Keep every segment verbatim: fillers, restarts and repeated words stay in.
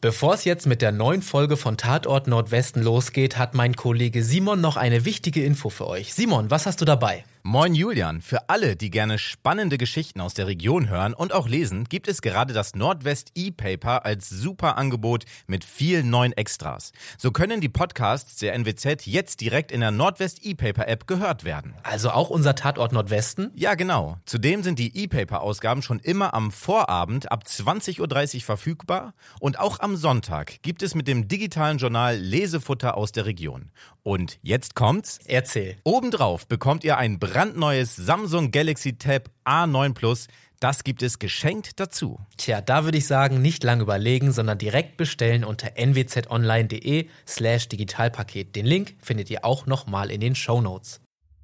Bevor es jetzt mit der neuen Folge von Tatort Nordwesten losgeht, hat mein Kollege Simon noch eine wichtige Info für euch. Simon, was hast du dabei? Moin Julian, für alle, die gerne spannende Geschichten aus der Region hören und auch lesen, gibt es gerade das Nordwest E-Paper als super Angebot mit vielen neuen Extras. So können die Podcasts der N W Z jetzt direkt in der Nordwest E-Paper App gehört werden. Also auch unser Tatort Nordwesten? Ja, genau. Zudem sind die E-Paper-Ausgaben schon immer am Vorabend ab zwanzig Uhr dreißig verfügbar und auch am Sonntag gibt es mit dem digitalen Journal Lesefutter aus der Region. Und jetzt kommt's. Erzähl. Obendrauf bekommt ihr ein brandneues Samsung Galaxy Tab A neun Plus. Das gibt es geschenkt dazu. Tja, da würde ich sagen, nicht lange überlegen, sondern direkt bestellen unter nwzonline.de slash Digitalpaket. Den Link findet ihr auch nochmal in den Shownotes.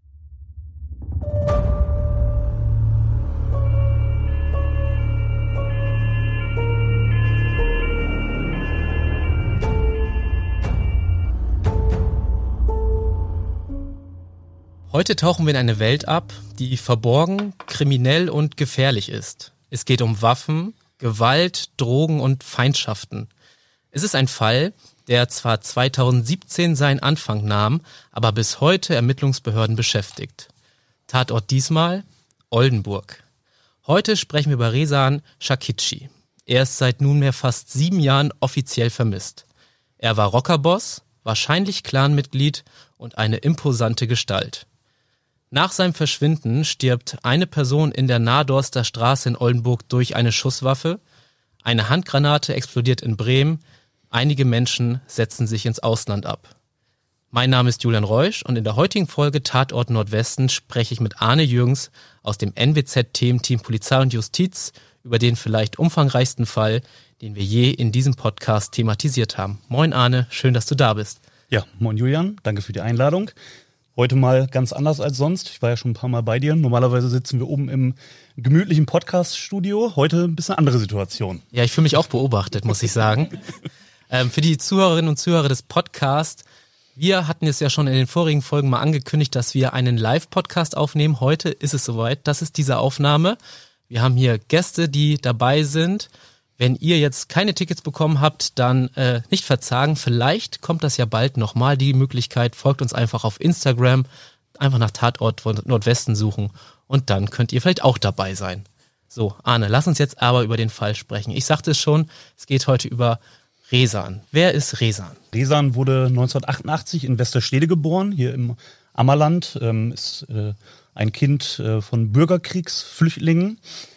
Heute tauchen wir in eine Welt ab, die verborgen, kriminell und gefährlich ist. Es geht um Waffen, Gewalt, Drogen und Feindschaften. Es ist ein Fall, der zwar zweitausendsiebzehn seinen Anfang nahm, aber bis heute Ermittlungsbehörden beschäftigt. Tatort diesmal Oldenburg. Heute sprechen wir über Rezan Shakici. Er ist seit nunmehr fast sieben Jahren offiziell vermisst. Er war Rockerboss, wahrscheinlich Clanmitglied und eine imposante Gestalt. Nach seinem Verschwinden stirbt eine Person in der Nadorster Straße in Oldenburg durch eine Schusswaffe, eine Handgranate explodiert in Bremen, einige Menschen setzen sich ins Ausland ab. Mein Name ist Julian Reusch und in der heutigen Folge Tatort Nordwesten spreche ich mit Arne Jürgens aus dem N W Z-Thementeam Polizei und Justiz über den vielleicht umfangreichsten Fall, den wir je in diesem Podcast thematisiert haben. Moin Arne, schön, dass du da bist. Ja, moin Julian, danke für die Einladung. Heute mal ganz anders als sonst. Ich war ja schon ein paar Mal bei dir. Normalerweise sitzen wir oben im gemütlichen Podcast-Studio. Heute ein bisschen andere Situation. Ja, ich fühle mich auch beobachtet, muss ich sagen. ähm, für die Zuhörerinnen und Zuhörer des Podcasts, wir hatten es ja schon in den vorigen Folgen mal angekündigt, dass wir einen Live-Podcast aufnehmen. Heute ist es soweit. Das ist diese Aufnahme. Wir haben hier Gäste, die dabei sind. Wenn ihr jetzt keine Tickets bekommen habt, dann äh, nicht verzagen. Vielleicht kommt das ja bald nochmal, die Möglichkeit. Folgt uns einfach auf Instagram, einfach nach Tatort Nordwesten suchen und dann könnt ihr vielleicht auch dabei sein. So, Arne, lass uns jetzt aber über den Fall sprechen. Ich sagte es schon, es geht heute über Rezan. Wer ist Rezan? Rezan wurde neunzehnhundertachtundachtzig in Westerstede geboren, hier im Ammerland. Ähm, ist äh, ein Kind äh, von Bürgerkriegsflüchtlingen.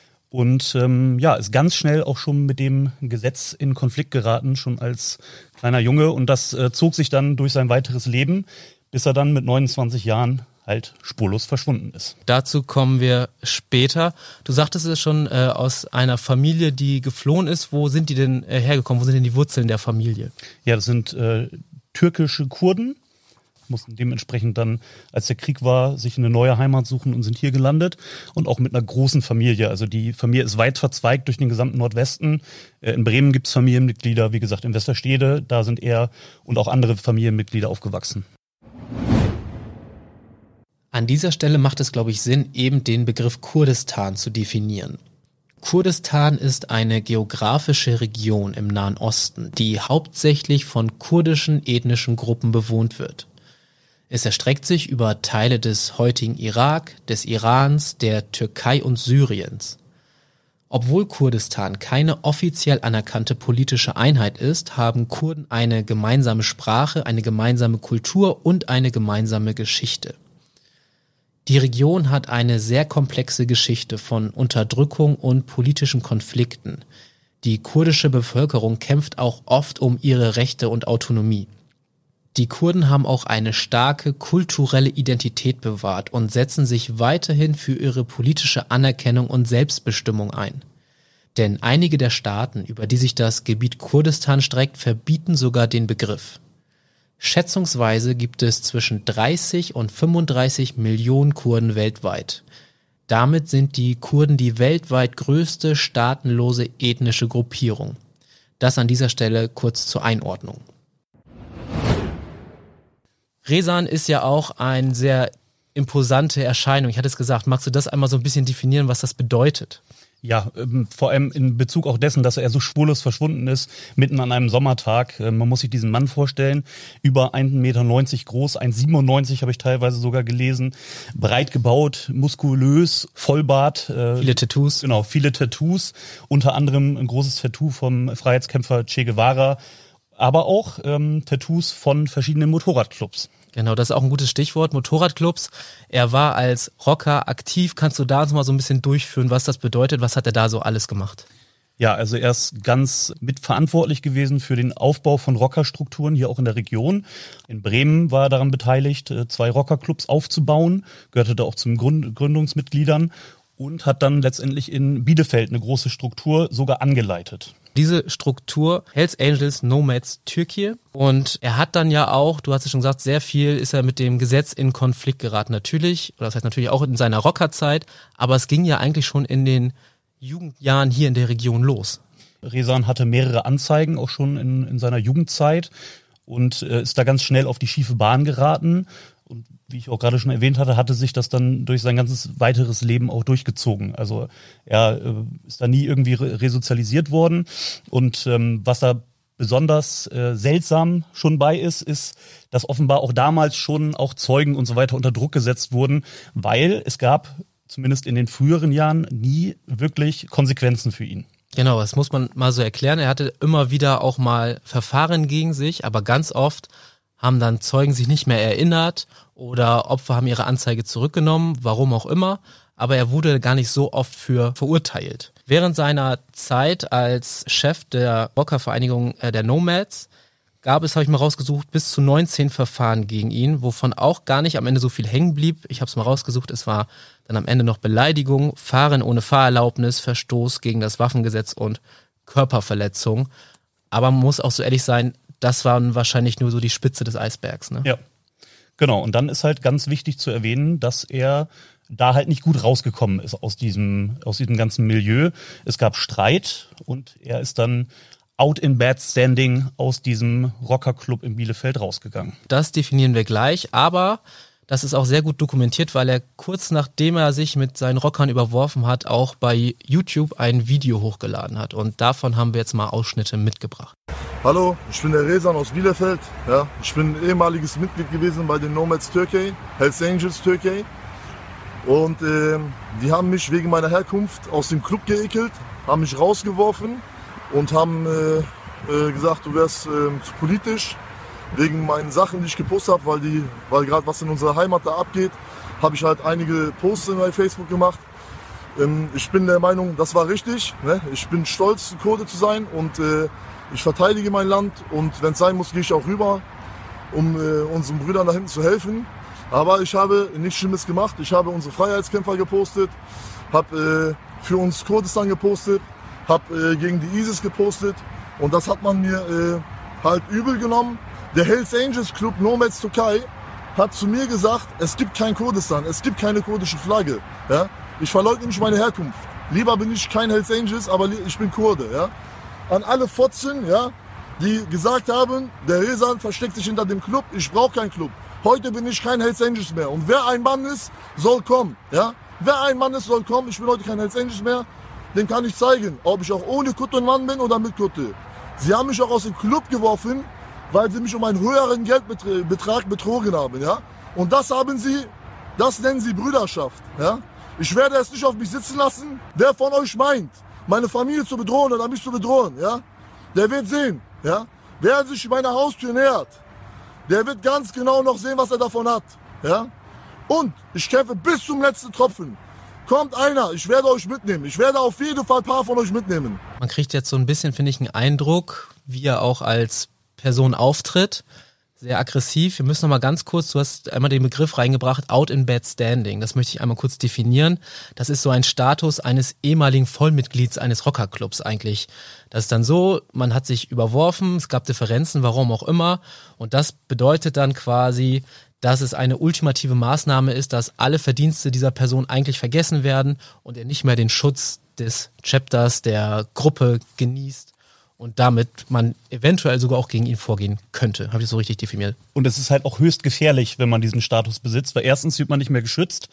Und ähm, ja, ist ganz schnell auch schon mit dem Gesetz in Konflikt geraten, schon als kleiner Junge. Und das äh, zog sich dann durch sein weiteres Leben, bis er dann mit neunundzwanzig Jahren halt spurlos verschwunden ist. Dazu kommen wir später. Du sagtest es schon, äh, aus einer Familie, die geflohen ist. Wo sind die denn äh, hergekommen? Wo sind denn die Wurzeln der Familie? Ja, das sind äh, türkische Kurden. Mussten dementsprechend dann, als der Krieg war, sich eine neue Heimat suchen und sind hier gelandet. Und auch mit einer großen Familie. Also die Familie ist weit verzweigt durch den gesamten Nordwesten. In Bremen gibt es Familienmitglieder, wie gesagt, in Westerstede. Da sind er und auch andere Familienmitglieder aufgewachsen. An dieser Stelle macht es, glaube ich, Sinn, eben den Begriff Kurdistan zu definieren. Kurdistan ist eine geografische Region im Nahen Osten, die hauptsächlich von kurdischen ethnischen Gruppen bewohnt wird. Es erstreckt sich über Teile des heutigen Irak, des Irans, der Türkei und Syriens. Obwohl Kurdistan keine offiziell anerkannte politische Einheit ist, haben Kurden eine gemeinsame Sprache, eine gemeinsame Kultur und eine gemeinsame Geschichte. Die Region hat eine sehr komplexe Geschichte von Unterdrückung und politischen Konflikten. Die kurdische Bevölkerung kämpft auch oft um ihre Rechte und Autonomie. Die Kurden haben auch eine starke kulturelle Identität bewahrt und setzen sich weiterhin für ihre politische Anerkennung und Selbstbestimmung ein. Denn einige der Staaten, über die sich das Gebiet Kurdistan streckt, verbieten sogar den Begriff. Schätzungsweise gibt es zwischen dreißig und fünfunddreißig Millionen Kurden weltweit. Damit sind die Kurden die weltweit größte staatenlose ethnische Gruppierung. Das an dieser Stelle kurz zur Einordnung. Rezan ist ja auch eine sehr imposante Erscheinung. Ich hatte es gesagt, magst du das einmal so ein bisschen definieren, was das bedeutet? Ja, ähm, vor allem in Bezug auch dessen, dass er so spurlos verschwunden ist, mitten an einem Sommertag. Äh, man muss sich diesen Mann vorstellen, über ein Meter neunzig groß, ein Meter siebenundneunzig habe ich teilweise sogar gelesen, breit gebaut, muskulös, Vollbart. Äh, viele Tattoos. Genau, viele Tattoos, unter anderem ein großes Tattoo vom Freiheitskämpfer Che Guevara, aber auch ähm, Tattoos von verschiedenen Motorradclubs. Genau, das ist auch ein gutes Stichwort, Motorradclubs. Er war als Rocker aktiv. Kannst du da mal so ein bisschen durchführen, was das bedeutet? Was hat er da so alles gemacht? Ja, also er ist ganz mitverantwortlich gewesen für den Aufbau von Rockerstrukturen hier auch in der Region. In Bremen war er daran beteiligt, zwei Rockerclubs aufzubauen, gehörte da auch zum Gründ- Gründungsmitgliedern und hat dann letztendlich in Bielefeld eine große Struktur sogar angeleitet. Diese Struktur Hells Angels Nomads Türkei, und er hat dann ja auch, du hast es schon gesagt, sehr viel ist er mit dem Gesetz in Konflikt geraten, natürlich, oder das heißt natürlich auch in seiner Rockerzeit, aber es ging ja eigentlich schon in den Jugendjahren hier in der Region los. Rezan hatte mehrere Anzeigen auch schon in, in seiner Jugendzeit und äh, ist da ganz schnell auf die schiefe Bahn geraten. Und wie ich auch gerade schon erwähnt hatte, hatte sich das dann durch sein ganzes weiteres Leben auch durchgezogen. Also er äh, ist da nie irgendwie re- resozialisiert worden. Und ähm, was da besonders äh, seltsam schon bei ist, ist, dass offenbar auch damals schon auch Zeugen und so weiter unter Druck gesetzt wurden, weil es gab zumindest in den früheren Jahren nie wirklich Konsequenzen für ihn. Genau, das muss man mal so erklären. Er hatte immer wieder auch mal Verfahren gegen sich, aber ganz oft haben dann Zeugen sich nicht mehr erinnert oder Opfer haben ihre Anzeige zurückgenommen, warum auch immer, aber er wurde gar nicht so oft für verurteilt. Während seiner Zeit als Chef der Rockervereinigung äh, der Nomads gab es, habe ich mal rausgesucht, bis zu neunzehn Verfahren gegen ihn, wovon auch gar nicht am Ende so viel hängen blieb. Ich habe es mal rausgesucht, es war dann am Ende noch Beleidigung, Fahren ohne Fahrerlaubnis, Verstoß gegen das Waffengesetz und Körperverletzung. Aber man muss auch so ehrlich sein, das waren wahrscheinlich nur so die Spitze des Eisbergs, ne? Ja, genau. Und dann ist halt ganz wichtig zu erwähnen, dass er da halt nicht gut rausgekommen ist aus diesem, aus diesem ganzen Milieu. Es gab Streit und er ist dann out in bad standing aus diesem Rockerclub in Bielefeld rausgegangen. Das definieren wir gleich, aber das ist auch sehr gut dokumentiert, weil er kurz nachdem er sich mit seinen Rockern überworfen hat, auch bei YouTube ein Video hochgeladen hat. Und davon haben wir jetzt mal Ausschnitte mitgebracht. Hallo, ich bin der Rezan aus Bielefeld. Ja, ich bin ehemaliges Mitglied gewesen bei den Nomads Türkei, Hells Angels Türkei. Und äh, die haben mich wegen meiner Herkunft aus dem Club geekelt, haben mich rausgeworfen und haben äh, äh, gesagt, du wärst äh, zu politisch. Wegen meinen Sachen, die ich gepostet habe, weil, die, weil gerade was in unserer Heimat da abgeht, habe ich halt einige Posts bei Facebook gemacht. Ähm, ich bin der Meinung, das war richtig. Ne? Ich bin stolz, Kurde zu sein und äh, ich verteidige mein Land. Und wenn es sein muss, gehe ich auch rüber, um äh, unseren Brüdern da hinten zu helfen. Aber ich habe nichts Schlimmes gemacht. Ich habe unsere Freiheitskämpfer gepostet, habe äh, für uns Kurdistan gepostet, habe äh, gegen die ISIS gepostet. Und das hat man mir äh, halt übel genommen. Der Hells Angels Club Nomads Türkei hat zu mir gesagt, es gibt kein Kurdistan, es gibt keine kurdische Flagge. Ja? Ich verleugne nicht meine Herkunft. Lieber bin ich kein Hells Angels, aber ich bin Kurde. Ja? An alle Fotzen, ja, die gesagt haben, der Rezan versteckt sich hinter dem Club, ich brauche keinen Club. Heute bin ich kein Hells Angels mehr. Und wer ein Mann ist, soll kommen. Ja? Wer ein Mann ist, soll kommen. Ich bin heute kein Hells Angels mehr. Den kann ich zeigen, ob ich auch ohne Kutte ein Mann bin oder mit Kutte. Sie haben mich auch aus dem Club geworfen, weil sie mich um einen höheren Geldbetrag betrogen haben, ja. Und das haben sie, das nennen sie Brüderschaft, ja. Ich werde es nicht auf mich sitzen lassen. Wer von euch meint, meine Familie zu bedrohen oder mich zu bedrohen, ja, der wird sehen, ja. Wer sich meiner Haustür nähert, der wird ganz genau noch sehen, was er davon hat, ja. Und ich kämpfe bis zum letzten Tropfen. Kommt einer, ich werde euch mitnehmen. Ich werde auf jeden Fall ein paar von euch mitnehmen. Man kriegt jetzt so ein bisschen, finde ich, einen Eindruck, wie er auch als Person auftritt, sehr aggressiv. Wir müssen noch mal ganz kurz, du hast einmal den Begriff reingebracht, out in bad standing. Das möchte ich einmal kurz definieren. Das ist so ein Status eines ehemaligen Vollmitglieds eines Rockerclubs eigentlich. Das ist dann so, man hat sich überworfen, es gab Differenzen, warum auch immer. Und das bedeutet dann quasi, dass es eine ultimative Maßnahme ist, dass alle Verdienste dieser Person eigentlich vergessen werden und er nicht mehr den Schutz des Chapters, der Gruppe genießt. Und damit man eventuell sogar auch gegen ihn vorgehen könnte. Habe ich das so richtig definiert? Und es ist halt auch höchst gefährlich, wenn man diesen Status besitzt, weil erstens wird man nicht mehr geschützt.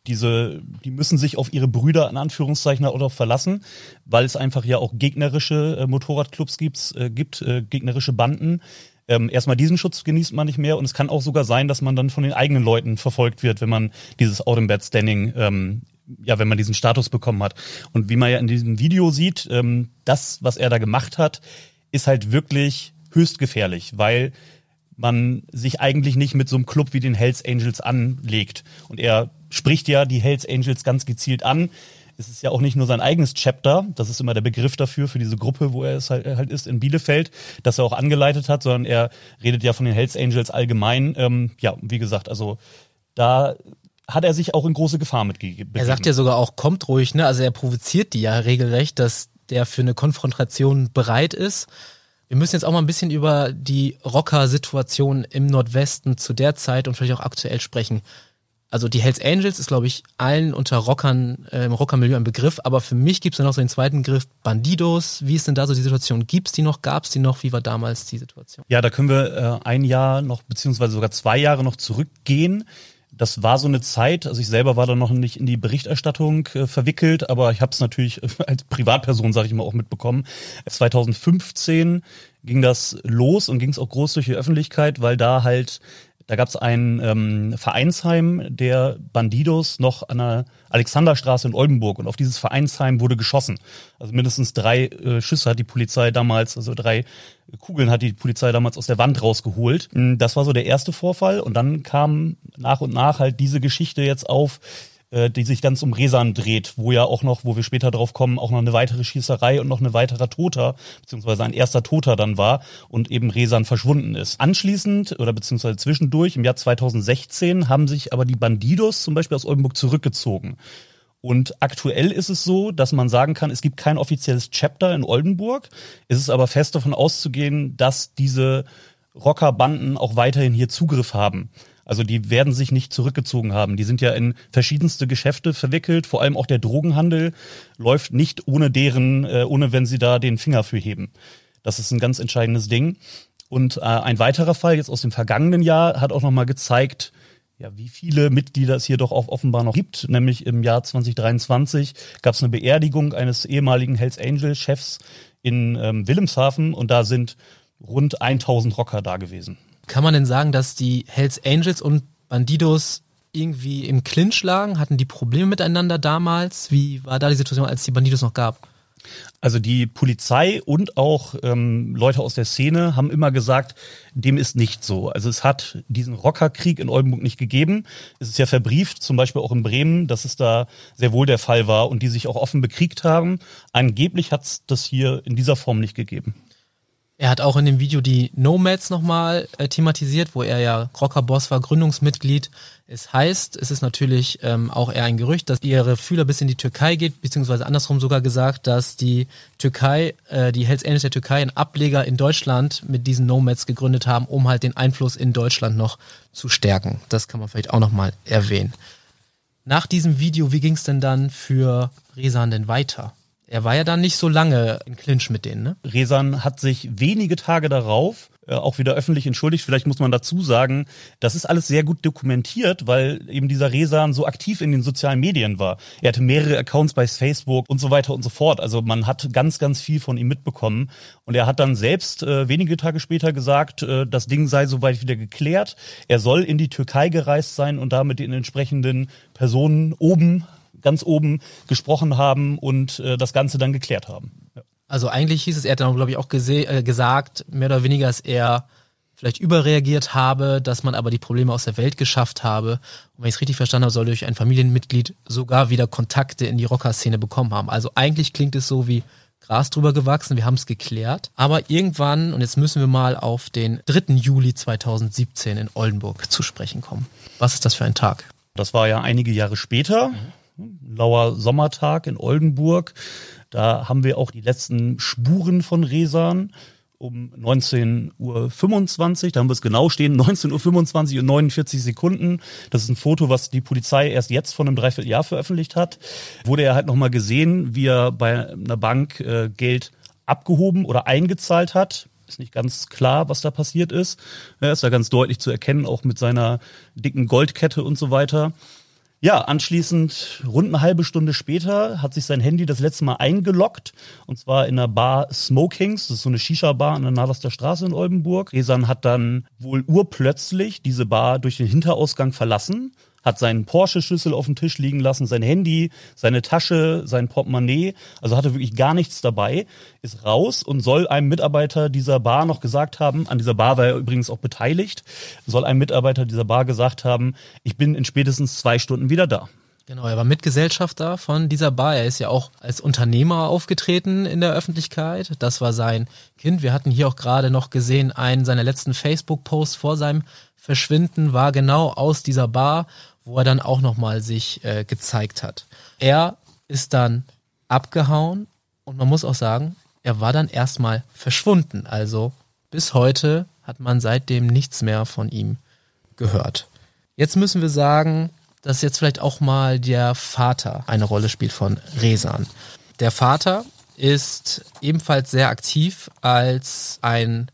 diese, die müssen sich auf ihre Brüder in Anführungszeichen auch verlassen, weil es einfach ja auch gegnerische äh, Motorradclubs gibt, äh, gibt äh, gegnerische Banden. Ähm, erstmal diesen Schutz genießt man nicht mehr und es kann auch sogar sein, dass man dann von den eigenen Leuten verfolgt wird, wenn man dieses Out in Bad Standing, ähm, ja, wenn man diesen Status bekommen hat. Und wie man ja in diesem Video sieht, ähm, das, was er da gemacht hat, ist halt wirklich höchst gefährlich, weil man sich eigentlich nicht mit so einem Club wie den Hells Angels anlegt. Und er spricht ja die Hells Angels ganz gezielt an. Es ist ja auch nicht nur sein eigenes Chapter, das ist immer der Begriff dafür, für diese Gruppe, wo er es halt, halt ist in Bielefeld, das er auch angeleitet hat, sondern er redet ja von den Hells Angels allgemein. Ähm, ja, wie gesagt, also da hat er sich auch in große Gefahr mitgegeben. Er sagt ja sogar auch, kommt ruhig, ne? Also er provoziert die ja regelrecht, dass der für eine Konfrontation bereit ist. Wir müssen jetzt auch mal ein bisschen über die Rocker-Situation im Nordwesten zu der Zeit und vielleicht auch aktuell sprechen. Also die Hells Angels ist, glaube ich, allen unter Rockern, äh, im Rockermilieu ein Begriff, aber für mich gibt es dann noch so den zweiten Begriff Bandidos. Wie ist denn da so die Situation? Gibt es die noch? Gab es die noch? Wie war damals die Situation? Ja, da können wir äh, ein Jahr noch, beziehungsweise sogar zwei Jahre noch zurückgehen. Das war so eine Zeit, also ich selber war da noch nicht in die Berichterstattung äh, verwickelt, aber ich habe es natürlich als Privatperson, sage ich mal, auch mitbekommen. zwanzig fünfzehn ging das los und ging es auch groß durch die Öffentlichkeit, weil da halt, da gab es ein ähm, Vereinsheim der Bandidos noch an der Alexanderstraße in Oldenburg und auf dieses Vereinsheim wurde geschossen. Also mindestens drei äh, Schüsse hat die Polizei damals, also drei Kugeln hat die Polizei damals aus der Wand rausgeholt. Das war so der erste Vorfall und dann kam nach und nach halt diese Geschichte jetzt auf, äh, die sich ganz um Rezan dreht, wo ja auch noch, wo wir später drauf kommen, auch noch eine weitere Schießerei und noch ein weiterer Toter, beziehungsweise ein erster Toter dann war und eben Rezan verschwunden ist. Anschließend oder beziehungsweise zwischendurch im Jahr zwanzig sechzehn haben sich aber die Bandidos zum Beispiel aus Oldenburg zurückgezogen. Und aktuell ist es so, dass man sagen kann, es gibt kein offizielles Chapter in Oldenburg. Es ist aber fest davon auszugehen, dass diese Rockerbanden auch weiterhin hier Zugriff haben. Also die werden sich nicht zurückgezogen haben. Die sind ja in verschiedenste Geschäfte verwickelt. Vor allem auch der Drogenhandel läuft nicht ohne deren, äh, ohne wenn sie da den Finger für heben. Das ist ein ganz entscheidendes Ding. Und äh, ein weiterer Fall jetzt aus dem vergangenen Jahr hat auch nochmal gezeigt, ja, wie viele Mitglieder es hier doch auch offenbar noch gibt. Nämlich im Jahr zwanzig dreiundzwanzig gab es eine Beerdigung eines ehemaligen Hells Angels Chefs in ähm, Wilhelmshaven und da sind rund tausend Rocker da gewesen. Kann man denn sagen, dass die Hells Angels und Bandidos irgendwie im Clinch lagen? Hatten die Probleme miteinander damals? Wie war da die Situation, als es die Bandidos noch gab? Also die Polizei und auch ähm, Leute aus der Szene haben immer gesagt, dem ist nicht so. Also es hat diesen Rockerkrieg in Oldenburg nicht gegeben. Es ist ja verbrieft, zum Beispiel auch in Bremen, dass es da sehr wohl der Fall war und die sich auch offen bekriegt haben. Angeblich hat es das hier in dieser Form nicht gegeben. Er hat auch in dem Video die Nomads nochmal äh, thematisiert, wo er ja Rockerboss war, Gründungsmitglied. Es heißt, es ist natürlich ähm, auch eher ein Gerücht, dass ihre Fühler bis in die Türkei geht, beziehungsweise andersrum sogar gesagt, dass die Türkei, äh, die Hells Angels der Türkei, einen Ableger in Deutschland mit diesen Nomads gegründet haben, um halt den Einfluss in Deutschland noch zu stärken. Das kann man vielleicht auch nochmal erwähnen. Nach diesem Video, wie ging es denn dann für Rezan denn weiter? Er war ja dann nicht so lange in Clinch mit denen, ne? Rezan hat sich wenige Tage darauf äh, auch wieder öffentlich entschuldigt. Vielleicht muss man dazu sagen, das ist alles sehr gut dokumentiert, weil eben dieser Rezan so aktiv in den sozialen Medien war. Er hatte mehrere Accounts bei Facebook und so weiter und so fort. Also man hat ganz, ganz viel von ihm mitbekommen. Und er hat dann selbst äh, wenige Tage später gesagt, äh, das Ding sei soweit wieder geklärt. Er soll in die Türkei gereist sein und da mit den entsprechenden Personen oben ganz oben gesprochen haben und äh, das Ganze dann geklärt haben. Ja. Also eigentlich hieß es, er hat dann, glaube ich, auch gese- äh, gesagt, mehr oder weniger, dass er vielleicht überreagiert habe, dass man aber die Probleme aus der Welt geschafft habe. Und wenn ich es richtig verstanden habe, soll durch ein Familienmitglied sogar wieder Kontakte in die Rocker-Szene bekommen haben. Also eigentlich klingt es so wie Gras drüber gewachsen, wir haben es geklärt. Aber irgendwann, und jetzt müssen wir mal auf den dritten Juli zweitausendsiebzehn in Oldenburg zu sprechen kommen. Was ist das für ein Tag? Das war ja einige Jahre später. Mhm. Lauer Sommertag in Oldenburg. Da haben wir auch die letzten Spuren von Rezan um neunzehn Uhr fünfundzwanzig. Da haben wir es genau stehen, neunzehn Uhr fünfundzwanzig und neunundvierzig Sekunden. Das ist ein Foto, was die Polizei erst jetzt vor einem Dreivierteljahr veröffentlicht hat. Wurde er halt nochmal gesehen, wie er bei einer Bank äh, Geld abgehoben oder eingezahlt hat. Ist nicht ganz klar, was da passiert ist. Er ist da ganz deutlich zu erkennen, auch mit seiner dicken Goldkette und so weiter. Ja, anschließend, rund eine halbe Stunde später, hat sich sein Handy das letzte Mal eingeloggt. Und zwar in der Bar Smokings. Das ist so eine Shisha-Bar an der Naderster Straße in Oldenburg. Rezan hat dann wohl urplötzlich diese Bar durch den Hinterausgang verlassen, hat seinen Porsche-Schlüssel auf dem Tisch liegen lassen, sein Handy, seine Tasche, sein Portemonnaie, also hatte wirklich gar nichts dabei, ist raus und soll einem Mitarbeiter dieser Bar noch gesagt haben, an dieser Bar war er übrigens auch beteiligt, soll einem Mitarbeiter dieser Bar gesagt haben, ich bin in spätestens zwei Stunden wieder da. Genau, er war Mitgesellschafter von dieser Bar. Er ist ja auch als Unternehmer aufgetreten in der Öffentlichkeit. Das war sein Kind. Wir hatten hier auch gerade noch gesehen, einen seiner letzten Facebook-Posts vor seinem Verschwinden war genau aus dieser Bar, wo er dann auch nochmal sich äh, gezeigt hat. Er ist dann abgehauen und man muss auch sagen, er war dann erstmal verschwunden. Also bis heute hat man seitdem nichts mehr von ihm gehört. Jetzt müssen wir sagen, dass jetzt vielleicht auch mal der Vater eine Rolle spielt von Rezan. Der Vater ist ebenfalls sehr aktiv als ein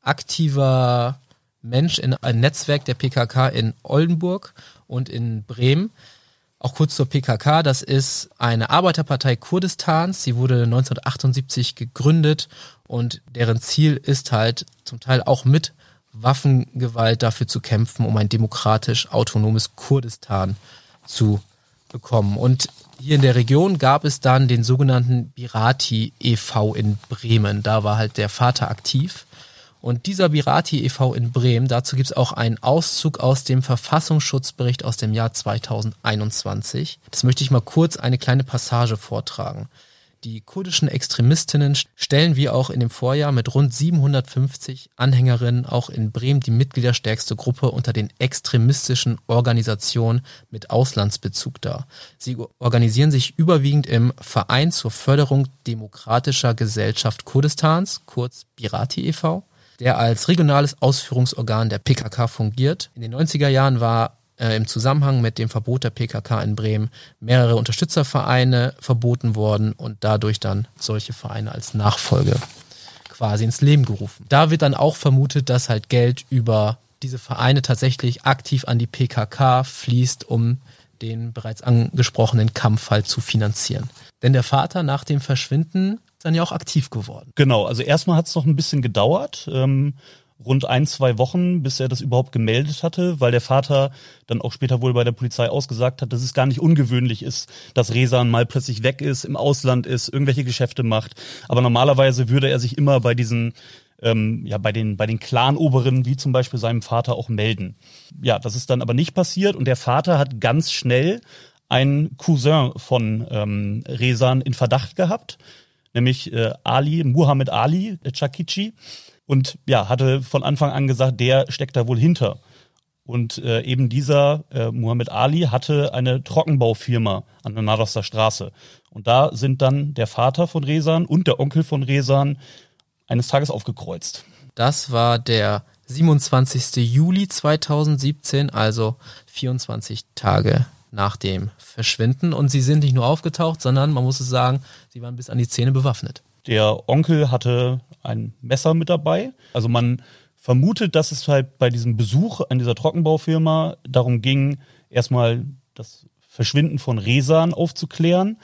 aktiver Mensch in einem Netzwerk der P K K in Oldenburg und in Bremen. Auch kurz zur P K K, das ist eine Arbeiterpartei Kurdistans. Sie wurde neunzehnhundertachtundsiebzig gegründet und deren Ziel ist halt zum Teil auch mit Waffengewalt dafür zu kämpfen, um ein demokratisch autonomes Kurdistan zu bekommen. Und hier in der Region gab es dann den sogenannten Birati e V in Bremen. Da war halt der Vater aktiv. Und dieser Birati e V in Bremen, dazu gibt es auch einen Auszug aus dem Verfassungsschutzbericht aus dem Jahr zweitausendeinundzwanzig. Das möchte ich mal kurz eine kleine Passage vortragen. Die kurdischen Extremistinnen stellen wie auch in dem Vorjahr mit rund siebenhundertfünfzig Anhängerinnen auch in Bremen die mitgliederstärkste Gruppe unter den extremistischen Organisationen mit Auslandsbezug dar. Sie organisieren sich überwiegend im Verein zur Förderung demokratischer Gesellschaft Kurdistans, kurz Birati e V, der als regionales Ausführungsorgan der P K K fungiert. In den neunziger Jahren war äh, im Zusammenhang mit dem Verbot der P K K in Bremen mehrere Unterstützervereine verboten worden und dadurch dann solche Vereine als Nachfolge quasi ins Leben gerufen. Da wird dann auch vermutet, dass halt Geld über diese Vereine tatsächlich aktiv an die P K K fließt, um den bereits angesprochenen Kampf halt zu finanzieren. Denn der Vater nach dem Verschwinden dann ja auch aktiv geworden. Genau, also erstmal hat es noch ein bisschen gedauert, ähm, rund ein, zwei Wochen, bis er das überhaupt gemeldet hatte, weil der Vater dann auch später wohl bei der Polizei ausgesagt hat, dass es gar nicht ungewöhnlich ist, dass Rezan mal plötzlich weg ist, im Ausland ist, irgendwelche Geschäfte macht. Aber normalerweise würde er sich immer bei diesen, ähm, ja, bei den, bei den Clan-Oberen, wie zum Beispiel seinem Vater, auch melden. Ja, das ist dann aber nicht passiert und der Vater hat ganz schnell einen Cousin von ähm, Rezan in Verdacht gehabt, nämlich äh, Ali, Muhammad Ali, äh, Chakichi. Und ja, hatte von Anfang an gesagt, der steckt da wohl hinter. Und äh, eben dieser äh, Muhammad Ali hatte eine Trockenbaufirma an der Naderster Straße. Und da sind dann der Vater von Rezan und der Onkel von Rezan eines Tages aufgekreuzt. Das war der siebenundzwanzigsten Juli zweitausendsiebzehn, also vierundzwanzig Tage nach dem Verschwinden. Und sie sind nicht nur aufgetaucht, sondern, man muss es sagen, sie waren bis an die Zähne bewaffnet. Der Onkel hatte ein Messer mit dabei. Also man vermutet, dass es halt bei diesem Besuch an dieser Trockenbaufirma darum ging, erstmal das Verschwinden von Rezan aufzuklären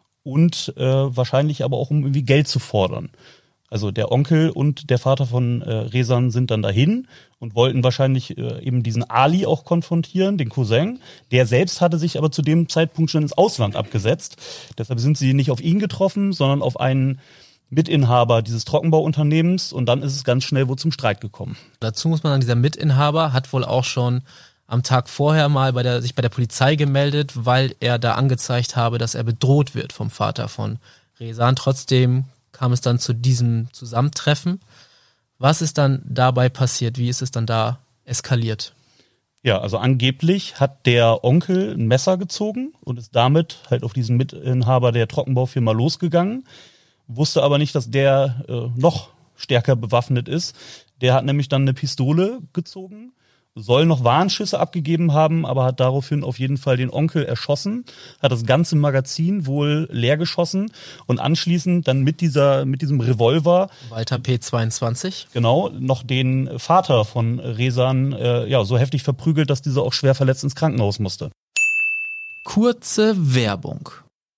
und äh, wahrscheinlich aber auch, um irgendwie Geld zu fordern. Also der Onkel und der Vater von äh, Rezan sind dann dahin und wollten wahrscheinlich äh, eben diesen Ali auch konfrontieren, den Cousin. Der selbst hatte sich aber zu dem Zeitpunkt schon ins Ausland abgesetzt. Deshalb sind sie nicht auf ihn getroffen, sondern auf einen Mitinhaber dieses Trockenbauunternehmens und dann ist es ganz schnell wohl zum Streit gekommen. Dazu muss man sagen, dieser Mitinhaber hat wohl auch schon am Tag vorher mal bei der, sich bei der Polizei gemeldet, weil er da angezeigt habe, dass er bedroht wird vom Vater von Rezan. Trotzdem kam es dann zu diesem Zusammentreffen. Was ist dann dabei passiert? Wie ist es dann da eskaliert? Ja, also angeblich hat der Onkel ein Messer gezogen und ist damit halt auf diesen Mitinhaber der Trockenbaufirma losgegangen, wusste aber nicht, dass der äh, noch stärker bewaffnet ist. Der hat nämlich dann eine Pistole gezogen, soll noch Warnschüsse abgegeben haben, aber hat daraufhin auf jeden Fall den Onkel erschossen, hat das ganze Magazin wohl leer geschossen und anschließend dann mit dieser mit diesem Revolver Walther P zweiundzwanzig genau noch den Vater von Rezan äh, ja so heftig verprügelt, dass dieser auch schwer verletzt ins Krankenhaus musste. Kurze Werbung.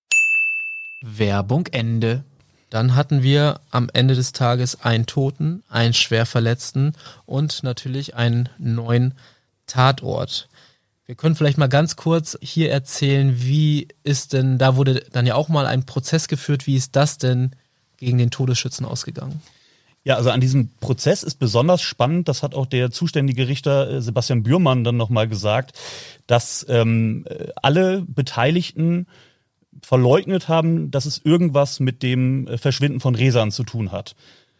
Werbung Ende. Dann hatten wir am Ende des Tages einen Toten, einen Schwerverletzten und natürlich einen neuen Tatort. Wir können vielleicht mal ganz kurz hier erzählen, wie ist denn, da wurde dann ja auch mal ein Prozess geführt, wie ist das denn gegen den Todesschützen ausgegangen? Ja, also an diesem Prozess ist besonders spannend, das hat auch der zuständige Richter Sebastian Bührmann dann nochmal gesagt, dass ähm, alle Beteiligten verleugnet haben, dass es irgendwas mit dem Verschwinden von Rezan zu tun hat.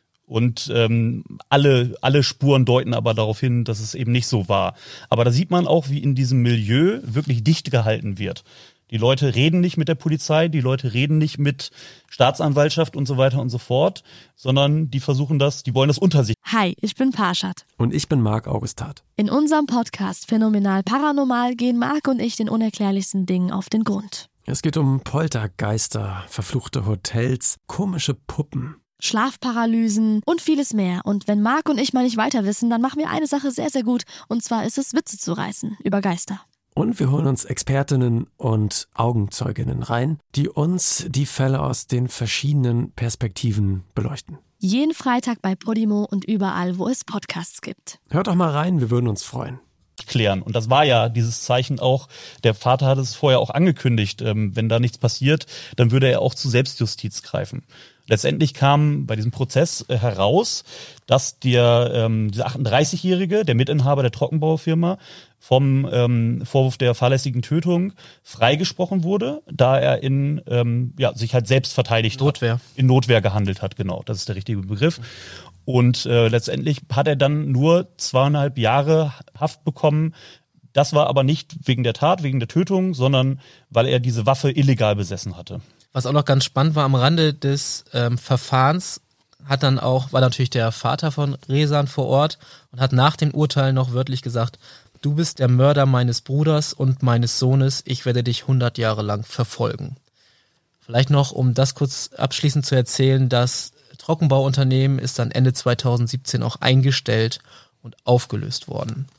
Und ähm, alle, alle Spuren deuten aber darauf hin, dass es eben nicht so war. Aber da sieht man auch, wie in diesem Milieu wirklich dicht gehalten wird. Die Leute reden nicht mit der Polizei, die Leute reden nicht mit Staatsanwaltschaft und so weiter und so fort, sondern die versuchen das, die wollen das unter sich. Hi, ich bin Parshad. Und ich bin Marc Augustat. In unserem Podcast Phänomenal Paranormal gehen Marc und ich den unerklärlichsten Dingen auf den Grund. Es geht um Poltergeister, verfluchte Hotels, komische Puppen, Schlafparalysen und vieles mehr. Und wenn Marc und ich mal nicht weiter wissen, dann machen wir eine Sache sehr, sehr gut. Und zwar ist es, Witze zu reißen über Geister. Und wir holen uns Expertinnen und Augenzeuginnen rein, die uns die Fälle aus den verschiedenen Perspektiven beleuchten. Jeden Freitag bei Podimo und überall, wo es Podcasts gibt. Hört doch mal rein, wir würden uns freuen. Klären. Und das war ja dieses Zeichen auch, der Vater hat es vorher auch angekündigt, ähm, wenn da nichts passiert, dann würde er auch zu Selbstjustiz greifen. Letztendlich kam bei diesem Prozess äh, heraus, dass der ähm, dieser achtunddreißigjährige, der Mitinhaber der Trockenbaufirma, vom ähm, Vorwurf der fahrlässigen Tötung freigesprochen wurde, da er in ähm, ja sich halt selbst verteidigt Notwehr. hat, in Notwehr gehandelt hat, genau, das ist der richtige Begriff. Und äh, letztendlich hat er dann nur zweieinhalb Jahre Haft bekommen. Das war aber nicht wegen der Tat, wegen der Tötung, sondern weil er diese Waffe illegal besessen hatte. Was auch noch ganz spannend war, am Rande des ähm, Verfahrens hat dann auch, war natürlich der Vater von Rezan vor Ort und hat nach dem Urteil noch wörtlich gesagt, du bist der Mörder meines Bruders und meines Sohnes, ich werde dich hundert Jahre lang verfolgen. Vielleicht noch, um das kurz abschließend zu erzählen, das Trockenbauunternehmen ist dann Ende zweitausendsiebzehn auch eingestellt und aufgelöst worden.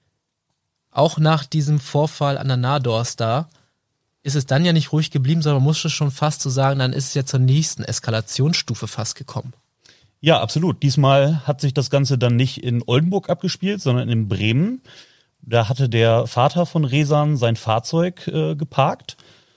Auch nach diesem Vorfall an der Nadorst da ist es dann ja nicht ruhig geblieben, sondern man muss schon fast so sagen, dann ist es ja zur nächsten Eskalationsstufe fast gekommen. Ja, absolut. Diesmal hat sich das Ganze dann nicht in Oldenburg abgespielt, sondern in Bremen. Da hatte der Vater von Rezan sein Fahrzeug äh, geparkt.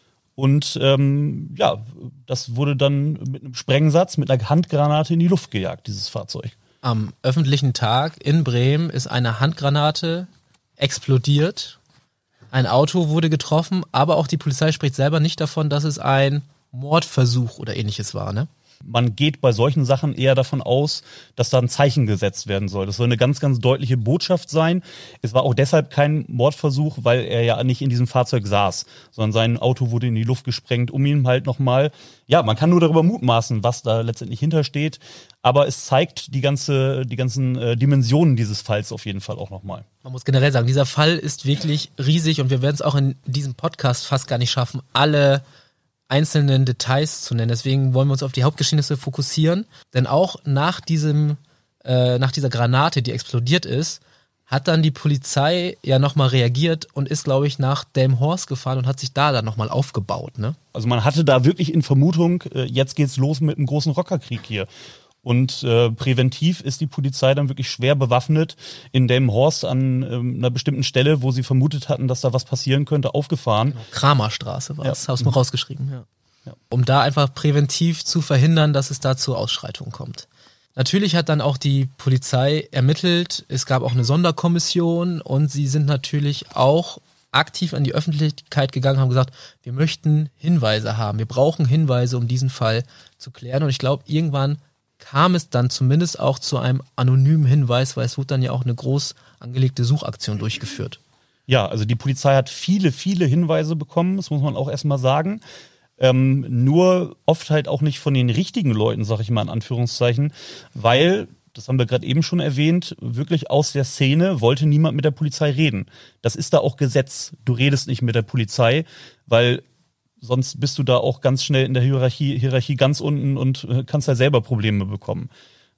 Und ähm, ja, das wurde dann mit einem Sprengsatz, mit einer Handgranate in die Luft gejagt, dieses Fahrzeug. Am öffentlichen Tag in Bremen ist eine Handgranate explodiert. Ein Auto wurde getroffen, aber auch die Polizei spricht selber nicht davon, dass es ein Mordversuch oder ähnliches war, ne? Man geht bei solchen Sachen eher davon aus, dass da ein Zeichen gesetzt werden soll. Das soll eine ganz, ganz deutliche Botschaft sein. Es war auch deshalb kein Mordversuch, weil er ja nicht in diesem Fahrzeug saß, sondern sein Auto wurde in die Luft gesprengt, um ihn halt nochmal, ja, man kann nur darüber mutmaßen, was da letztendlich hintersteht. Aber es zeigt die ganze, die ganzen äh, Dimensionen dieses Falls auf jeden Fall auch nochmal. Man muss generell sagen, dieser Fall ist wirklich riesig und wir werden es auch in diesem Podcast fast gar nicht schaffen, alle einzelnen Details zu nennen. Deswegen wollen wir uns auf die Hauptgeschehnisse fokussieren. Denn auch nach diesem, äh, nach dieser Granate, die explodiert ist, hat dann die Polizei ja nochmal reagiert und ist, glaube ich, nach Delmenhorst gefahren und hat sich da dann nochmal aufgebaut, ne? Also man hatte da wirklich in Vermutung, äh, jetzt geht's los mit einem großen Rockerkrieg hier. Und äh, präventiv ist die Polizei dann wirklich schwer bewaffnet in Delmenhorst an ähm, einer bestimmten Stelle, wo sie vermutet hatten, dass da was passieren könnte, aufgefahren. Genau, Kramerstraße war es, ja. hast du mal rausgeschrieben. Ja. Ja. Um da einfach präventiv zu verhindern, dass es da zu Ausschreitungen kommt. Natürlich hat dann auch die Polizei ermittelt, es gab auch eine Sonderkommission und sie sind natürlich auch aktiv an die Öffentlichkeit gegangen, haben gesagt, wir möchten Hinweise haben, wir brauchen Hinweise, um diesen Fall zu klären. Und ich glaube, irgendwann kam es dann zumindest auch zu einem anonymen Hinweis, weil es wurde dann ja auch eine groß angelegte Suchaktion durchgeführt. Ja, also die Polizei hat viele, viele Hinweise bekommen, das muss man auch erstmal sagen. Ähm, nur oft halt auch nicht von den richtigen Leuten, sag ich mal in Anführungszeichen, weil, das haben wir gerade eben schon erwähnt, wirklich aus der Szene wollte niemand mit der Polizei reden. Das ist da auch Gesetz. Du redest nicht mit der Polizei, weil sonst bist du da auch ganz schnell in der Hierarchie, Hierarchie ganz unten und kannst da selber Probleme bekommen.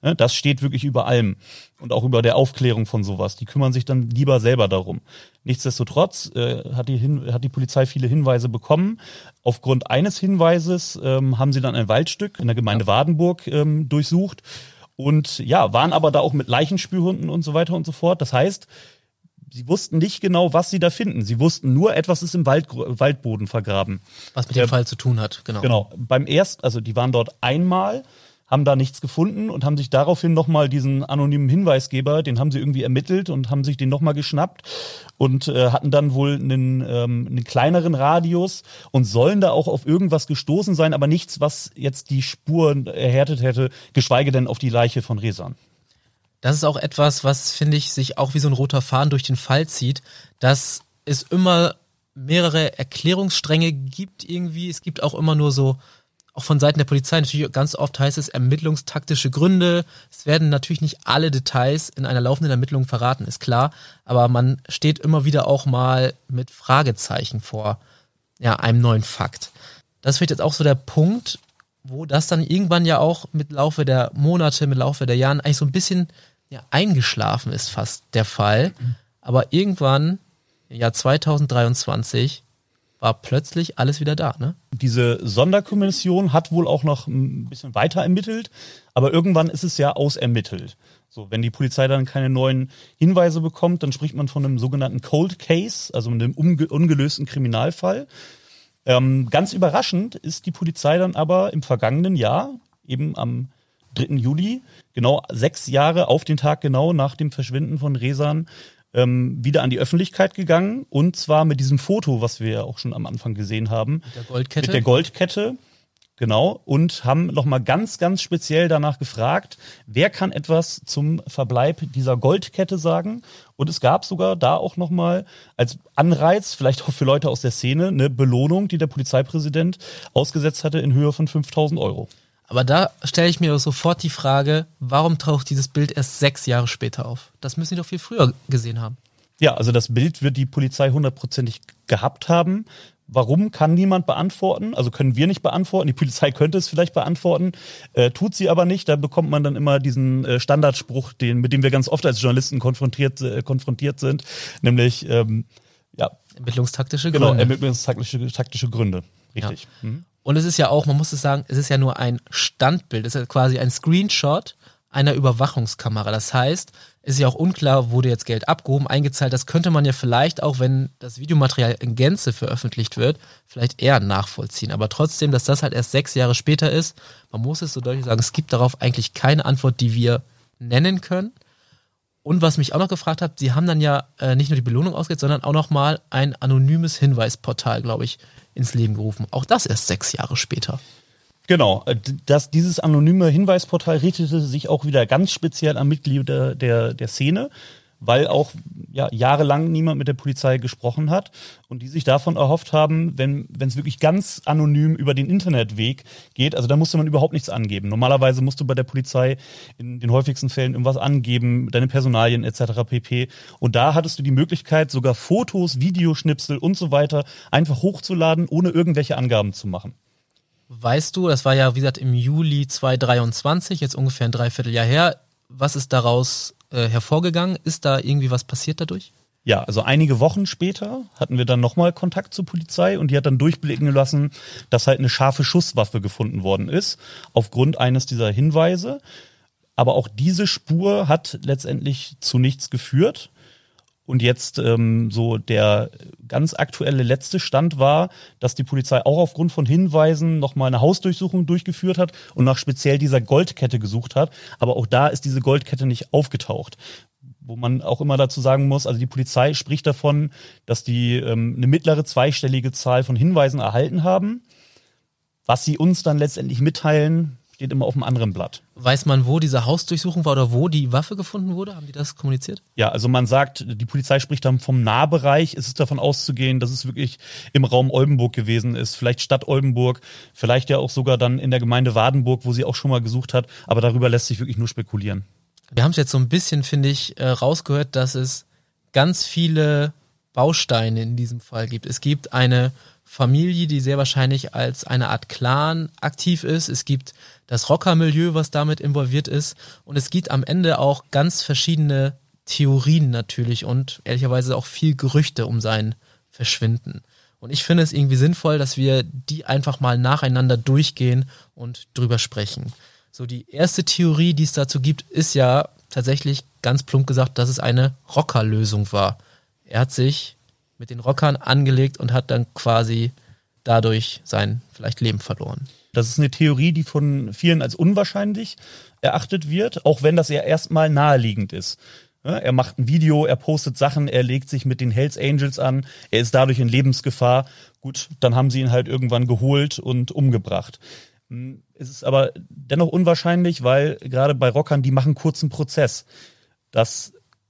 Das steht wirklich über allem und auch über der Aufklärung von sowas. Die kümmern sich dann lieber selber darum. Nichtsdestotrotz äh, hat, die Hin- hat die Polizei viele Hinweise bekommen. Aufgrund eines Hinweises ähm, haben sie dann ein Waldstück in der Gemeinde Wardenburg ähm, durchsucht und ja, waren aber da auch mit Leichenspürhunden und so weiter und so fort. Das heißt, sie wussten nicht genau, was sie da finden. Sie wussten nur, etwas ist im Wald, Waldboden vergraben. Was mit dem äh, Fall zu tun hat, genau. Genau. Beim ersten, also die waren dort einmal, haben da nichts gefunden und haben sich daraufhin nochmal diesen anonymen Hinweisgeber, den haben sie irgendwie ermittelt und haben sich den nochmal geschnappt und äh, hatten dann wohl einen, ähm, einen kleineren Radius und sollen da auch auf irgendwas gestoßen sein, aber nichts, was jetzt die Spuren erhärtet hätte, geschweige denn auf die Leiche von Rezan. Das ist auch etwas, was, finde ich, sich auch wie so ein roter Faden durch den Fall zieht, dass es immer mehrere Erklärungsstränge gibt irgendwie. Es gibt auch immer nur so, auch von Seiten der Polizei, natürlich ganz oft heißt es ermittlungstaktische Gründe. Es werden natürlich nicht alle Details in einer laufenden Ermittlung verraten, ist klar. Aber man steht immer wieder auch mal mit Fragezeichen vor ja, einem neuen Fakt. Das ist vielleicht jetzt auch so der Punkt, wo das dann irgendwann ja auch mit Laufe der Monate, mit Laufe der Jahren eigentlich so ein bisschen ja, eingeschlafen ist fast der Fall. Aber irgendwann, im Jahr zwanzig dreiundzwanzig, war plötzlich alles wieder da, ne? Diese Sonderkommission hat wohl auch noch ein bisschen weiter ermittelt, aber irgendwann ist es ja ausermittelt. So, wenn die Polizei dann keine neuen Hinweise bekommt, dann spricht man von einem sogenannten Cold Case, also einem unge- ungelösten Kriminalfall. Ähm, ganz überraschend ist die Polizei dann aber im vergangenen Jahr, eben am dritten Juli, genau sechs Jahre auf den Tag genau nach dem Verschwinden von Rezan, ähm, wieder an die Öffentlichkeit gegangen. Und zwar mit diesem Foto, was wir ja auch schon am Anfang gesehen haben. Mit der Goldkette. Mit der Goldkette, genau. Und haben nochmal ganz, ganz speziell danach gefragt, wer kann etwas zum Verbleib dieser Goldkette sagen? Und es gab sogar da auch nochmal als Anreiz, vielleicht auch für Leute aus der Szene, eine Belohnung, die der Polizeipräsident ausgesetzt hatte in Höhe von fünftausend Euro. Aber da stelle ich mir sofort die Frage, warum taucht dieses Bild erst sechs Jahre später auf? Das müssen die doch viel früher gesehen haben. Ja, also das Bild wird die Polizei hundertprozentig gehabt haben. Warum, kann niemand beantworten. Also können wir nicht beantworten. Die Polizei könnte es vielleicht beantworten, äh, tut sie aber nicht. Da bekommt man dann immer diesen äh, Standardspruch, den, mit dem wir ganz oft als Journalisten konfrontiert, äh, konfrontiert sind, nämlich ähm, ja, Ermittlungstaktische Gründe. Genau, ermittlungstaktische taktische Gründe. Richtig. Ja. Mhm. Und es ist ja auch, man muss es sagen, es ist ja nur ein Standbild. Es ist ja quasi ein Screenshot einer Überwachungskamera. Das heißt, es ist ja auch unklar, wurde jetzt Geld abgehoben, eingezahlt. Das könnte man ja vielleicht auch, wenn das Videomaterial in Gänze veröffentlicht wird, vielleicht eher nachvollziehen. Aber trotzdem, dass das halt erst sechs Jahre später ist, man muss es so deutlich sagen, es gibt darauf eigentlich keine Antwort, die wir nennen können. Und was mich auch noch gefragt hat, sie haben dann ja äh, nicht nur die Belohnung ausgesetzt, sondern auch nochmal ein anonymes Hinweisportal, glaube ich, ins Leben gerufen. Auch das erst sechs Jahre später. Genau, das, dieses anonyme Hinweisportal richtete sich auch wieder ganz speziell an Mitglieder der, der Szene, weil auch ja, jahrelang niemand mit der Polizei gesprochen hat und die sich davon erhofft haben, wenn wenn es wirklich ganz anonym über den Internetweg geht, also da musste man überhaupt nichts angeben. Normalerweise musst du bei der Polizei in den häufigsten Fällen irgendwas angeben, deine Personalien et cetera pp. Und da hattest du die Möglichkeit, sogar Fotos, Videoschnipsel und so weiter einfach hochzuladen, ohne irgendwelche Angaben zu machen. Weißt du, das war ja, wie gesagt, im Juli zwanzig dreiundzwanzig, jetzt ungefähr ein Dreivierteljahr her. Was ist daraus äh, hervorgegangen? Ist da irgendwie was passiert dadurch? Ja, also einige Wochen später hatten wir dann nochmal Kontakt zur Polizei und die hat dann durchblicken lassen, dass halt eine scharfe Schusswaffe gefunden worden ist, aufgrund eines dieser Hinweise. Aber auch diese Spur hat letztendlich zu nichts geführt. Und jetzt ähm, so der ganz aktuelle letzte Stand war, dass die Polizei auch aufgrund von Hinweisen nochmal eine Hausdurchsuchung durchgeführt hat und nach speziell dieser Goldkette gesucht hat. Aber auch da ist diese Goldkette nicht aufgetaucht. Wo man auch immer dazu sagen muss, also die Polizei spricht davon, dass die ähm, eine mittlere zweistellige Zahl von Hinweisen erhalten haben. Was sie uns dann letztendlich mitteilen, steht immer auf einem anderen Blatt. Weiß man, wo diese Hausdurchsuchung war oder wo die Waffe gefunden wurde? Haben die das kommuniziert? Ja, also man sagt, die Polizei spricht dann vom Nahbereich. Es ist davon auszugehen, dass es wirklich im Raum Oldenburg gewesen ist. Vielleicht Stadt Oldenburg, vielleicht ja auch sogar dann in der Gemeinde Wardenburg, wo sie auch schon mal gesucht hat. Aber darüber lässt sich wirklich nur spekulieren. Wir haben es jetzt so ein bisschen, finde ich, äh, rausgehört, dass es ganz viele Bausteine in diesem Fall gibt. Es gibt eine Familie, die sehr wahrscheinlich als eine Art Clan aktiv ist. Es gibt das Rockermilieu, was damit involviert ist. Und es gibt am Ende auch ganz verschiedene Theorien natürlich und ehrlicherweise auch viel Gerüchte um sein Verschwinden. Und ich finde es irgendwie sinnvoll, dass wir die einfach mal nacheinander durchgehen und drüber sprechen. So, die erste Theorie, die es dazu gibt, ist ja tatsächlich ganz plump gesagt, dass es eine Rockerlösung war. Er hat sich mit den Rockern angelegt und hat dann quasi dadurch sein vielleicht Leben verloren. Das ist eine Theorie, die von vielen als unwahrscheinlich erachtet wird, auch wenn das ja erstmal naheliegend ist. Er macht ein Video, er postet Sachen, er legt sich mit den Hells Angels an, er ist dadurch in Lebensgefahr. Gut, dann haben sie ihn halt irgendwann geholt und umgebracht. Es ist aber dennoch unwahrscheinlich, weil gerade bei Rockern, die machen kurzen Prozess. Das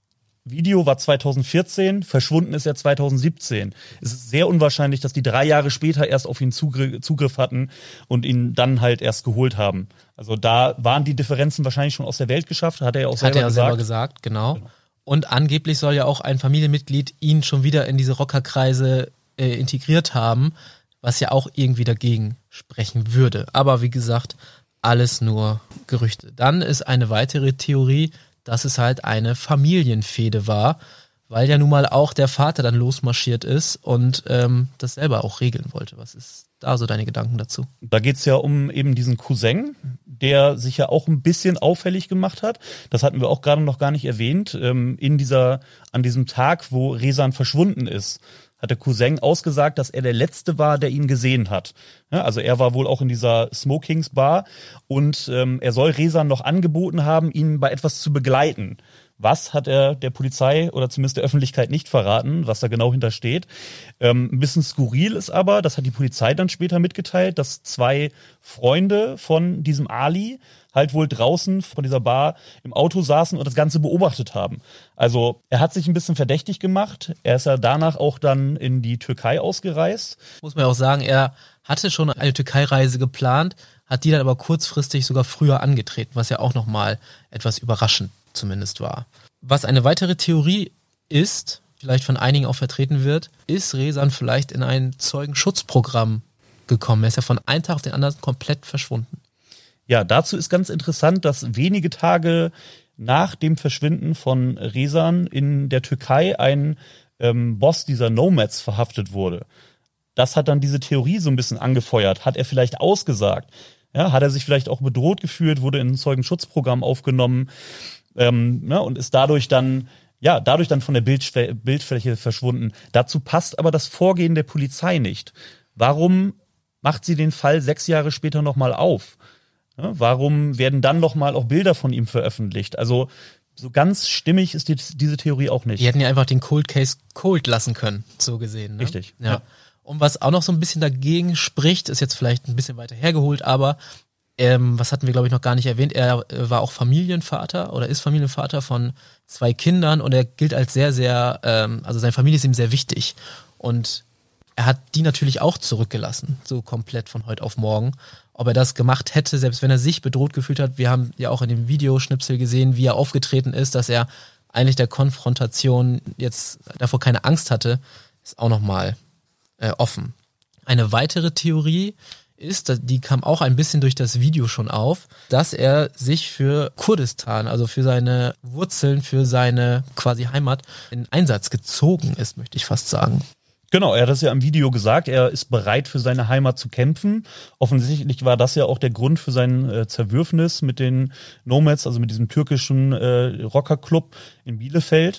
Video war zweitausendvierzehn, verschwunden ist er zweitausendsiebzehn. Es ist sehr unwahrscheinlich, dass die drei Jahre später erst auf ihn Zugriff, Zugriff hatten und ihn dann halt erst geholt haben. Also da waren die Differenzen wahrscheinlich schon aus der Welt geschafft, hat er ja auch selber gesagt. Hat er gesagt. selber gesagt, genau. genau. Und angeblich soll ja auch ein Familienmitglied ihn schon wieder in diese Rockerkreise äh, integriert haben, was ja auch irgendwie dagegen sprechen würde. Aber wie gesagt, alles nur Gerüchte. Dann ist eine weitere Theorie, dass es halt eine Familienfehde war, weil ja nun mal auch der Vater dann losmarschiert ist und ähm, das selber auch regeln wollte. Was ist da so deine Gedanken dazu? Da geht's ja um eben diesen Cousin, der sich ja auch ein bisschen auffällig gemacht hat. Das hatten wir auch gerade noch gar nicht erwähnt. Ähm, in dieser, an diesem Tag, wo Rezan verschwunden ist, hat der Cousin ausgesagt, dass er der Letzte war, der ihn gesehen hat. Ja, also er war wohl auch in dieser Smokings Bar und ähm, er soll Rezan noch angeboten haben, ihn bei etwas zu begleiten. Was hat er der Polizei oder zumindest der Öffentlichkeit nicht verraten, was da genau hintersteht. Ähm, ein bisschen skurril ist aber, das hat die Polizei dann später mitgeteilt, dass zwei Freunde von diesem Ali halt wohl draußen von dieser Bar im Auto saßen und das Ganze beobachtet haben. Also er hat sich ein bisschen verdächtig gemacht. Er ist ja danach auch dann in die Türkei ausgereist. Muss man ja auch sagen, er hatte schon eine Türkei-Reise geplant, hat die dann aber kurzfristig sogar früher angetreten, was ja auch nochmal etwas überraschend zumindest war. Was eine weitere Theorie ist, vielleicht von einigen auch vertreten wird, ist Rezan vielleicht in ein Zeugenschutzprogramm gekommen. Er ist ja von einem Tag auf den anderen komplett verschwunden. Ja, dazu ist ganz interessant, dass wenige Tage nach dem Verschwinden von Rezan in der Türkei ein ähm, Boss dieser Nomads verhaftet wurde. Das hat dann diese Theorie so ein bisschen angefeuert. Hat er vielleicht ausgesagt? Ja, hat er sich vielleicht auch bedroht gefühlt, wurde in ein Zeugenschutzprogramm aufgenommen ähm, ne, und ist dadurch dann ja dadurch dann von der Bildschw- Bildfläche verschwunden. Dazu passt aber das Vorgehen der Polizei nicht. Warum macht sie den Fall sechs Jahre später nochmal auf? Ja, warum werden dann nochmal auch Bilder von ihm veröffentlicht? Also so ganz stimmig ist die, diese Theorie auch nicht. Die hätten ja einfach den Cold Case cold lassen können, so gesehen. Ne? Richtig. Ja. ja. Und was auch noch so ein bisschen dagegen spricht, ist jetzt vielleicht ein bisschen weiter hergeholt, aber ähm, was hatten wir, glaube ich, noch gar nicht erwähnt, er äh, war auch Familienvater oder ist Familienvater von zwei Kindern und er gilt als sehr, sehr, ähm, also seine Familie ist ihm sehr wichtig. Und er hat die natürlich auch zurückgelassen, so komplett von heute auf morgen. Ob er das gemacht hätte, selbst wenn er sich bedroht gefühlt hat, wir haben ja auch in dem Videoschnipsel gesehen, wie er aufgetreten ist, dass er eigentlich der Konfrontation jetzt davor keine Angst hatte, ist auch nochmal äh, offen. Eine weitere Theorie ist, die kam auch ein bisschen durch das Video schon auf, dass er sich für Kurdistan, also für seine Wurzeln, für seine quasi Heimat in Einsatz gezogen ist, möchte ich fast sagen. Genau, er hat das ja im Video gesagt, er ist bereit für seine Heimat zu kämpfen. Offensichtlich war das ja auch der Grund für sein äh, Zerwürfnis mit den Nomads, also mit diesem türkischen äh, Rockerclub in Bielefeld.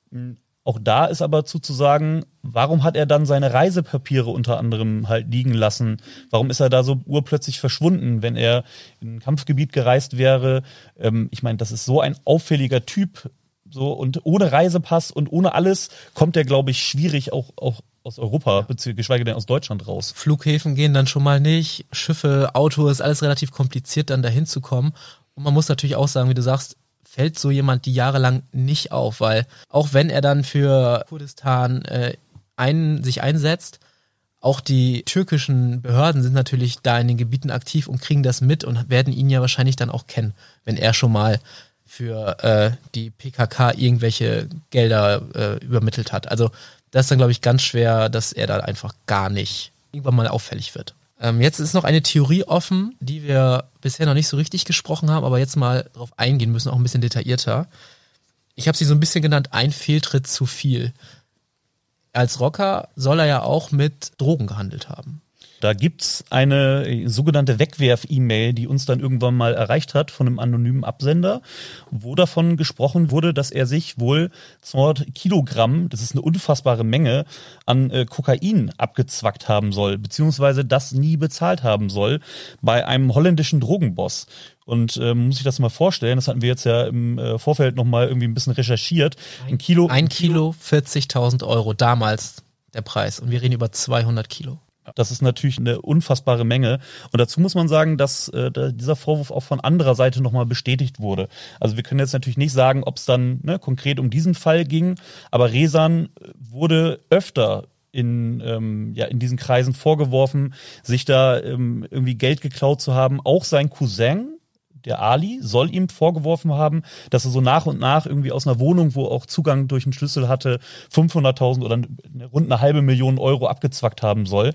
Auch da ist aber zuzusagen, warum hat er dann seine Reisepapiere unter anderem halt liegen lassen? Warum ist er da so urplötzlich verschwunden, wenn er in ein Kampfgebiet gereist wäre? Ähm, ich meine, das ist so ein auffälliger Typ. So, und ohne Reisepass und ohne alles kommt er, glaube ich, schwierig auch, auch aus Europa, beziehungsweise geschweige denn aus Deutschland raus. Flughäfen gehen dann schon mal nicht, Schiffe, Auto, ist alles relativ kompliziert, dann dahin zu kommen. Und man muss natürlich auch sagen, wie du sagst, fällt so jemand die jahrelang nicht auf, weil auch wenn er dann für Kurdistan äh, ein, sich einsetzt, auch die türkischen Behörden sind natürlich da in den Gebieten aktiv und kriegen das mit und werden ihn ja wahrscheinlich dann auch kennen, wenn er schon mal für äh, die P K K irgendwelche Gelder äh, übermittelt hat. Also das ist dann, glaube ich, ganz schwer, dass er da einfach gar nicht irgendwann mal auffällig wird. Ähm, jetzt ist noch eine Theorie offen, die wir bisher noch nicht so richtig gesprochen haben, aber jetzt mal drauf eingehen müssen, auch ein bisschen detaillierter. Ich habe sie so ein bisschen genannt, ein Fehltritt zu viel. Als Rocker soll er ja auch mit Drogen gehandelt haben. Da gibt's eine sogenannte Wegwerf-E-Mail, die uns dann irgendwann mal erreicht hat von einem anonymen Absender, wo davon gesprochen wurde, dass er sich wohl zweihundert Kilogramm, das ist eine unfassbare Menge, an äh, Kokain abgezwackt haben soll, beziehungsweise das nie bezahlt haben soll bei einem holländischen Drogenboss. Und äh, muss ich das mal vorstellen, das hatten wir jetzt ja im äh, Vorfeld nochmal irgendwie ein bisschen recherchiert. Ein Kilo. Ein Kilo, vierzigtausend Euro, damals der Preis. Und wir reden über zweihundert Kilo. Das ist natürlich eine unfassbare Menge. Und dazu muss man sagen, dass äh, dieser Vorwurf auch von anderer Seite nochmal bestätigt wurde. Also wir können jetzt natürlich nicht sagen, ob es dann ne, konkret um diesen Fall ging, aber Rezan wurde öfter in, ähm, ja, in diesen Kreisen vorgeworfen, sich da ähm, irgendwie Geld geklaut zu haben. Auch sein Cousin, der Ali, soll ihm vorgeworfen haben, dass er so nach und nach irgendwie aus einer Wohnung, wo auch Zugang durch einen Schlüssel hatte, fünfhunderttausend oder rund eine halbe Million Euro abgezwackt haben soll.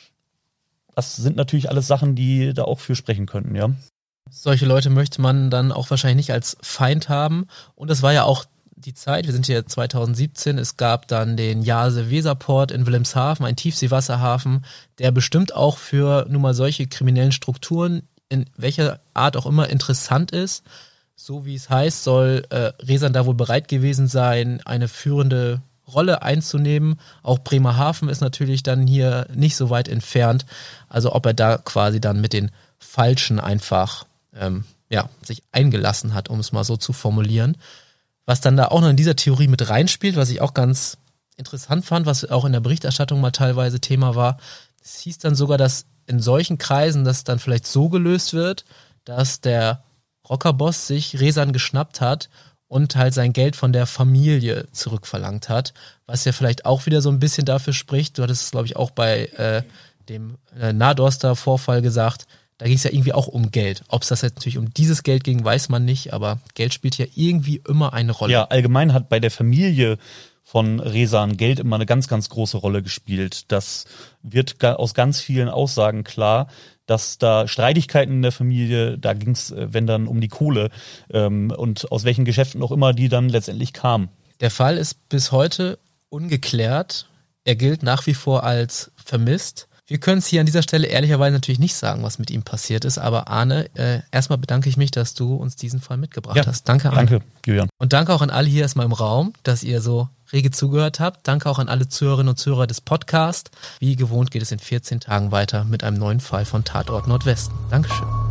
Das sind natürlich alles Sachen, die da auch für sprechen könnten, ja. Solche Leute möchte man dann auch wahrscheinlich nicht als Feind haben. Und es war ja auch die Zeit, wir sind hier zweitausendsiebzehn, es gab dann den Jase-Weserport in Wilhelmshaven, ein Tiefseewasserhafen, der bestimmt auch für nun mal solche kriminellen Strukturen in welcher Art auch immer interessant ist. So wie es heißt, soll äh, Rezan da wohl bereit gewesen sein, eine führende Rolle einzunehmen. Auch Bremerhaven ist natürlich dann hier nicht so weit entfernt. Also ob er da quasi dann mit den Falschen einfach ähm, ja, sich eingelassen hat, um es mal so zu formulieren. Was dann da auch noch in dieser Theorie mit reinspielt, was ich auch ganz interessant fand, was auch in der Berichterstattung mal teilweise Thema war, es hieß dann sogar, dass in solchen Kreisen das dann vielleicht so gelöst wird, dass der Rockerboss sich Rezan geschnappt hat und halt sein Geld von der Familie zurückverlangt hat, was ja vielleicht auch wieder so ein bisschen dafür spricht, du hattest es glaube ich auch bei äh, dem äh, Nadorster-Vorfall gesagt, da ging es ja irgendwie auch um Geld. Ob es das jetzt natürlich um dieses Geld ging, weiß man nicht, aber Geld spielt ja irgendwie immer eine Rolle. Ja, allgemein hat bei der Familie von Rezan Geld immer eine ganz, ganz große Rolle gespielt. Das wird aus ganz vielen Aussagen klar, dass da Streitigkeiten in der Familie, da ging es, wenn dann, um die Kohle ähm, und aus welchen Geschäften auch immer die dann letztendlich kamen. Der Fall ist bis heute ungeklärt. Er gilt nach wie vor als vermisst. Wir können es hier an dieser Stelle ehrlicherweise natürlich nicht sagen, was mit ihm passiert ist, aber Arne, äh, erstmal bedanke ich mich, dass du uns diesen Fall mitgebracht ja, hast. Danke, Arne. Danke, Julian. Und danke auch an alle hier erstmal im Raum, dass ihr so rege zugehört habt. Danke auch an alle Zuhörerinnen und Zuhörer des Podcasts. Wie gewohnt geht es in vierzehn Tagen weiter mit einem neuen Fall von Tatort Nordwesten. Dankeschön.